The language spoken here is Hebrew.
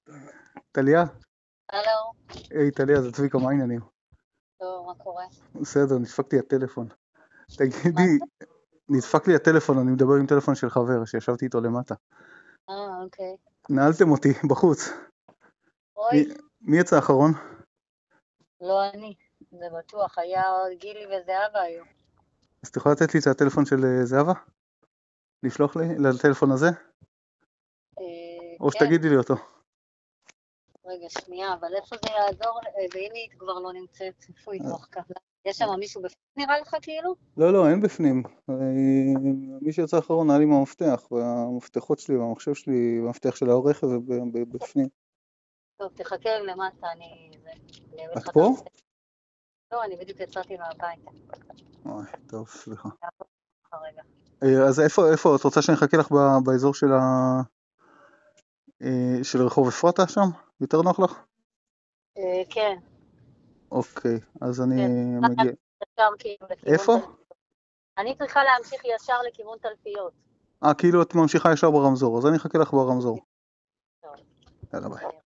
טליה? הלו, היי טליה, זה צביקה, מה העניינים? טוב, מה קורה? בסדר, נדפק לי הטלפון. מה תגידי, זה? נדפק לי הטלפון, אני מדבר עם טלפון של חבר שישבתי איתו למטה. אוקיי. נעלתם אותי בחוץ. אוי, מי יצא האחרון? לא אני, זה בטוח, היה גילי וזהבה היו. אז את יכולה לתת לי את הטלפון של זהבה? לשלוח לי לטלפון הזה? או כן, שתגידי לי אותו. רגע, שנייה, אבל איפה זה יעזור? והנה היא כבר לא נמצאת, איפה היא תוך ככה? יש שם מישהו בפנים נראה לך כאילו? לא, אין בפנים. מי שיצא האחרון היה לי עם המפתח, והמפתחות שלי והמחשב שלי, והמפתח של הרכב בפנים. טוב, תחכה למטה, אני אביא את לך את פה? המפתח. לא, אני בדיוק יצאתי מהבית. אוי, טוב, סליחה. אעבור לך רגע. אז איפה? את רוצה שאני אחכה לך באזור של רחוב אפרתה שם? יותר נוח לך? כן, אוקיי, אז אני כן. מגיע. ישר כאילו לכיוון איפה? תלפיות. אני צריכה להמשיך ישר לכיוון תלפיות. כאילו את ממשיכה ישר ברמזור, אז אני אחכה לך ברמזור. טוב, יאללה ביי.